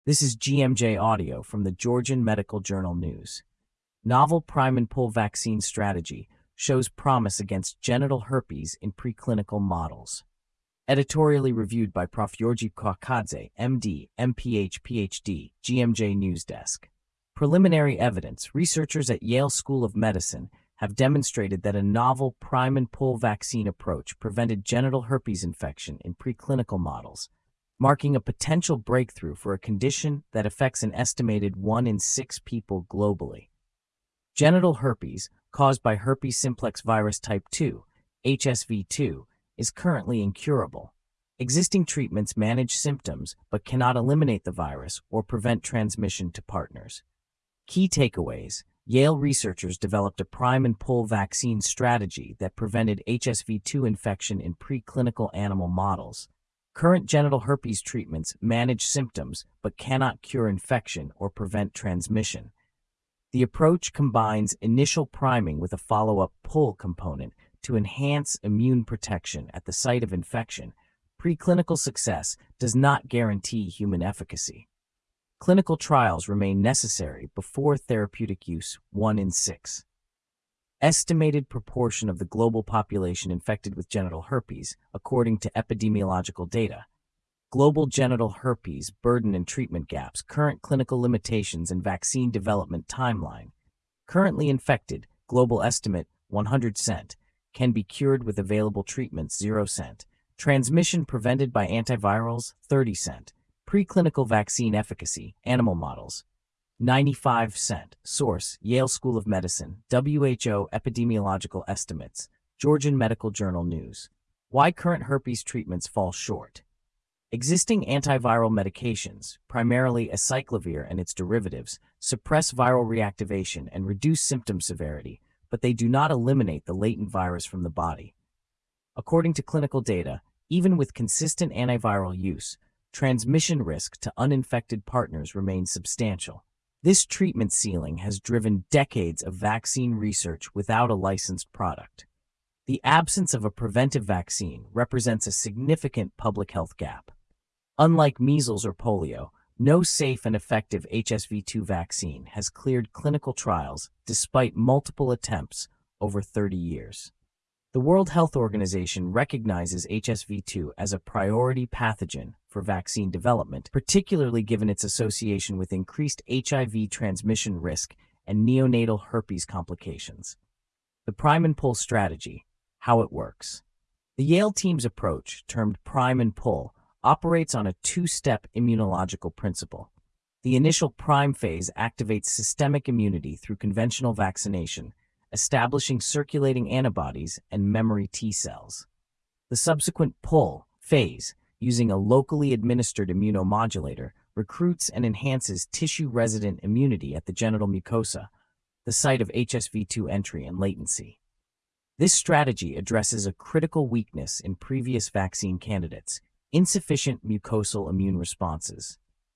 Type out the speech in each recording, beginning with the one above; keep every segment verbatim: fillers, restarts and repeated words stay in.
This is G M J Audio from the Georgian Medical Journal News. Novel prime and pull vaccine strategy shows promise against genital herpes in preclinical models. Editorially reviewed by Professor Georgi Kakadze, M D, M P H, P H D, G M J News Desk. Preliminary evidence. Researchers at Yale School of Medicine have demonstrated that a novel prime and pull vaccine approach prevented genital herpes infection in preclinical models, marking a potential breakthrough for a condition that affects an estimated one in six people globally. Genital herpes, caused by herpes simplex virus type two, H S V two, is currently incurable. Existing treatments manage symptoms but cannot eliminate the virus or prevent transmission to partners. Key takeaways. Yale researchers developed a prime and pull vaccine strategy that prevented H S V two infection in preclinical animal models. Current genital herpes treatments manage symptoms but cannot cure infection or prevent transmission. The approach combines initial priming with a follow-up pull component to enhance immune protection at the site of infection. Preclinical success does not guarantee human efficacy. Clinical trials remain necessary before therapeutic use, one in six. Estimated proportion of the global population infected with genital herpes, according to epidemiological data. Global genital herpes burden and treatment gaps, current clinical limitations and vaccine development timeline. Currently infected, global estimate one hundred percent, can be cured with available treatments zero percent. Transmission prevented by antivirals thirty percent. Preclinical vaccine efficacy, animal models, ninety-five percent. Source, Yale School of Medicine, W H O Epidemiological Estimates, Georgian Medical Journal News. Why current herpes treatments fall short. Existing antiviral medications, primarily acyclovir and its derivatives, suppress viral reactivation and reduce symptom severity, but they do not eliminate the latent virus from the body. According to clinical data, even with consistent antiviral use, transmission risk to uninfected partners remains substantial. This treatment ceiling has driven decades of vaccine research without a licensed product. The absence of a preventive vaccine represents a significant public health gap. Unlike measles or polio, no safe and effective H S V two vaccine has cleared clinical trials despite multiple attempts over thirty years. The World Health Organization recognizes H S V two as a priority pathogen for vaccine development, particularly given its association with increased H I V transmission risk and neonatal herpes complications. The prime and pull strategy, how it works. The Yale team's approach, termed prime and pull, operates on a two-step immunological principle. The initial prime phase activates systemic immunity through conventional vaccination, establishing circulating antibodies and memory T cells. The subsequent pull phase, using a locally administered immunomodulator, recruits and enhances tissue-resident immunity at the genital mucosa, the site of H S V two entry and latency. This strategy addresses a critical weakness in previous vaccine candidates: insufficient mucosal immune responses.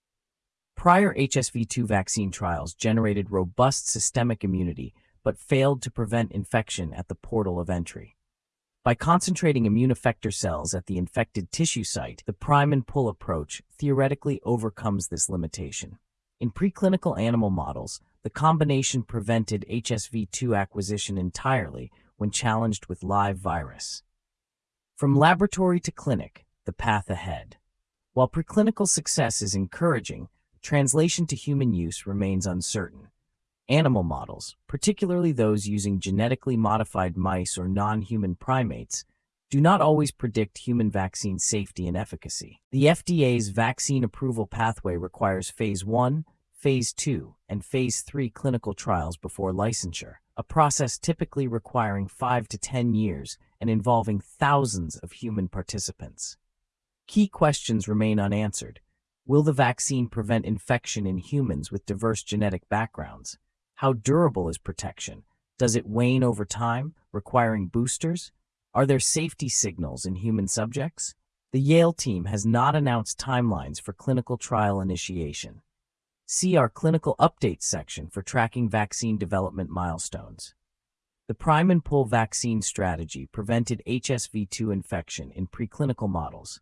Prior H S V two vaccine trials generated robust systemic immunity but failed to prevent infection at the portal of entry. By concentrating immune effector cells at the infected tissue site, the prime and pull approach theoretically overcomes this limitation. In preclinical animal models, the combination prevented H S V two acquisition entirely when challenged with live virus. From laboratory to clinic, the path ahead. While preclinical success is encouraging, translation to human use remains uncertain. Animal models, particularly those using genetically modified mice or non-human primates, do not always predict human vaccine safety and efficacy. The F D A's vaccine approval pathway requires Phase one, Phase two, and Phase three clinical trials before licensure, a process typically requiring five to ten years and involving thousands of human participants. Key questions remain unanswered. Will the vaccine prevent infection in humans with diverse genetic backgrounds? How durable is protection? Does it wane over time, requiring boosters? Are there safety signals in human subjects? The Yale team has not announced timelines for clinical trial initiation. See our clinical updates section for tracking vaccine development milestones. The prime and pull vaccine strategy prevented H S V two infection in preclinical models,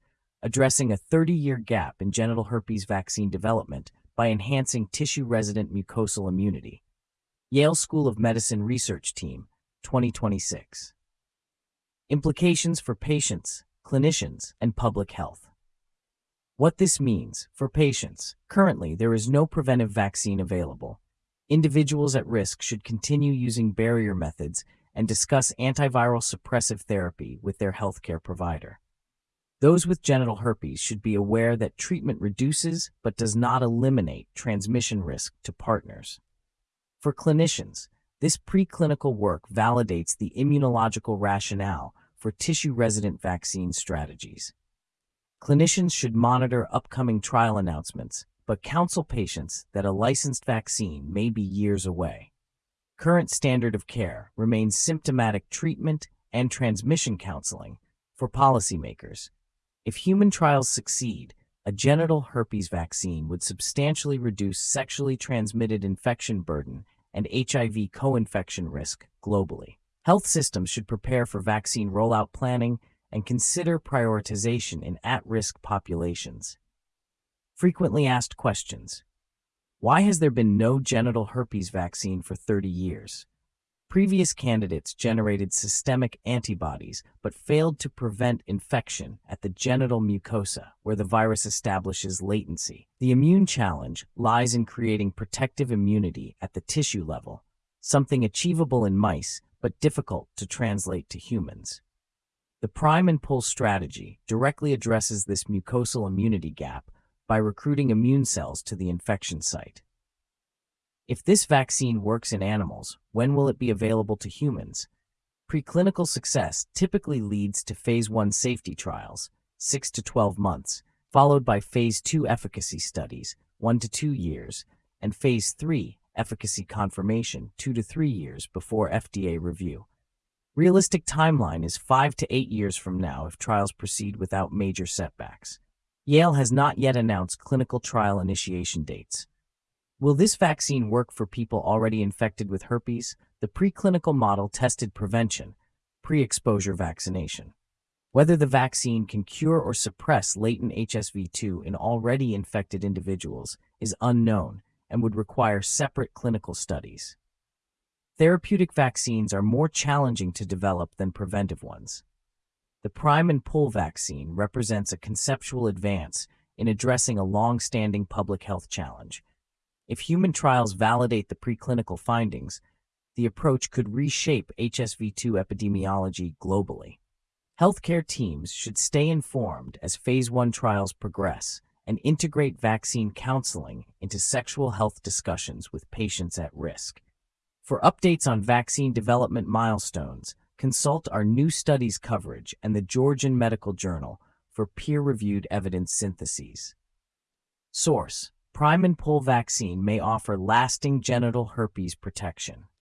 addressing a thirty-year gap in genital herpes vaccine development by enhancing tissue-resident mucosal immunity. Yale School of Medicine Research Team, twenty twenty-six. Implications for patients, clinicians, and public health. What this means for patients. Currently, there is no preventive vaccine available. Individuals at risk should continue using barrier methods and discuss antiviral suppressive therapy with their healthcare provider. Those with genital herpes should be aware that treatment reduces but does not eliminate transmission risk to partners. For clinicians, this preclinical work validates the immunological rationale for tissue-resident vaccine strategies. Clinicians should monitor upcoming trial announcements, but counsel patients that a licensed vaccine may be years away. Current standard of care remains symptomatic treatment and transmission counseling for policymakers. If human trials succeed, a genital herpes vaccine would substantially reduce sexually transmitted infection burden and H I V co-infection risk globally. Health systems should prepare for vaccine rollout planning and consider prioritization in at-risk populations. Frequently asked questions. Why has there been no genital herpes vaccine for thirty years? Previous candidates generated systemic antibodies but failed to prevent infection at the genital mucosa, where the virus establishes latency. The immune challenge lies in creating protective immunity at the tissue level, something achievable in mice but difficult to translate to humans. The prime and pull strategy directly addresses this mucosal immunity gap by recruiting immune cells to the infection site. If this vaccine works in animals, when will it be available to humans? Preclinical success typically leads to phase one safety trials, six to twelve months, followed by phase two efficacy studies, one to two years, and phase three efficacy confirmation, two to three years before F D A review. Realistic timeline is five to eight years from now if trials proceed without major setbacks. Yale has not yet announced clinical trial initiation dates. Will this vaccine work for people already infected with herpes? The preclinical model tested prevention, pre-exposure vaccination. Whether the vaccine can cure or suppress latent H S V two in already infected individuals is unknown and would require separate clinical studies. Therapeutic vaccines are more challenging to develop than preventive ones. The prime and pull vaccine represents a conceptual advance in addressing a long-standing public health challenge. If human trials validate the preclinical findings, the approach could reshape H S V two epidemiology globally. Healthcare teams should stay informed as phase one trials progress and integrate vaccine counseling into sexual health discussions with patients at risk. For updates on vaccine development milestones, consult our new studies coverage and the Georgian Medical Journal for peer-reviewed evidence syntheses. Source: Prime and pull vaccine may offer lasting genital herpes protection.